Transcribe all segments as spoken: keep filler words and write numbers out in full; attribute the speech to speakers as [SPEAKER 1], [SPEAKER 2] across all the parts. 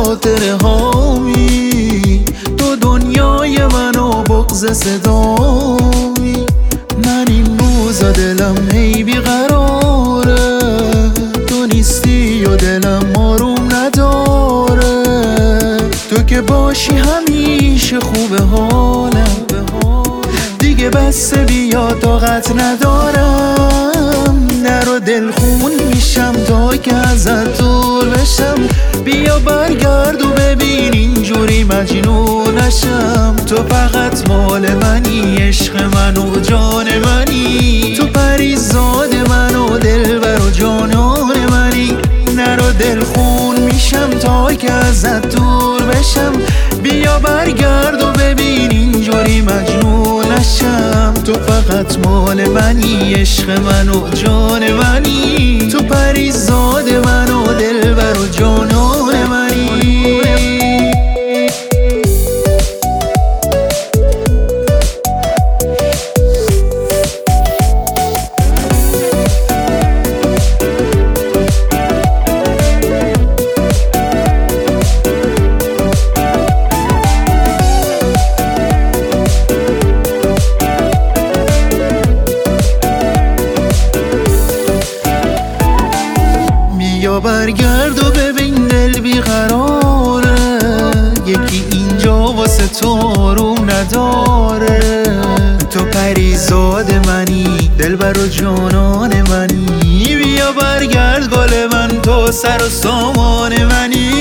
[SPEAKER 1] خاطره هامی، تو دنیای من و بغض صدامی. من این روزا دلم هی بیقراره، تو نیستی و دلم آروم نداره. تو که باشی همیشه خوبه حالم، دیگه بس بیا طاقت ندارم. نرو دلخون میشم تا که ازت دور بشم، بیا برگرد و ببین اینجوری مجنونشم. تو فقط مال منی، عشق من و جان منی، تو پریزاد من و دلبر و جانان منی. نرو دلخون میشم تا که ازت دور بشم، بیا برگرد و ببین اینجوری مجنونشم. تو فقط مال منی، عشق من و جان منی، تو پریزاد من و دلبر و جانان منی. بیا برگرد و ببین دل بیقراره، یکی اینجا واسه تو آروم نداره. تو پریزاد منی، دلبر و جانان منی، بیا برگرد گل من، تو سر و سامان منی.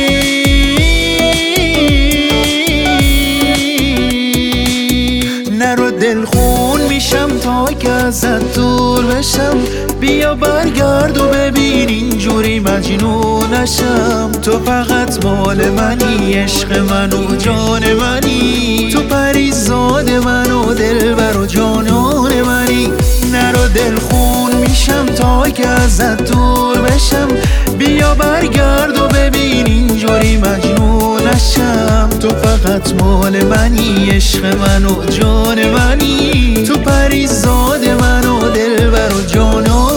[SPEAKER 1] نرو دلخون میشم تا که ازت دور بشم، بیا برگرد و ببین اینجوری مجنونشم. تو فقط مال منی، عشق من و جان منی، تو پریزاد من و دلبر و جانان منی. نرو دلخون میشم تا که ازت دور بشم، بیا برگرد و ببین اینجوری مجنونشم. تو فقط مال منی، عشق من و جان منی، تو پریزاد من و دلبر و جانان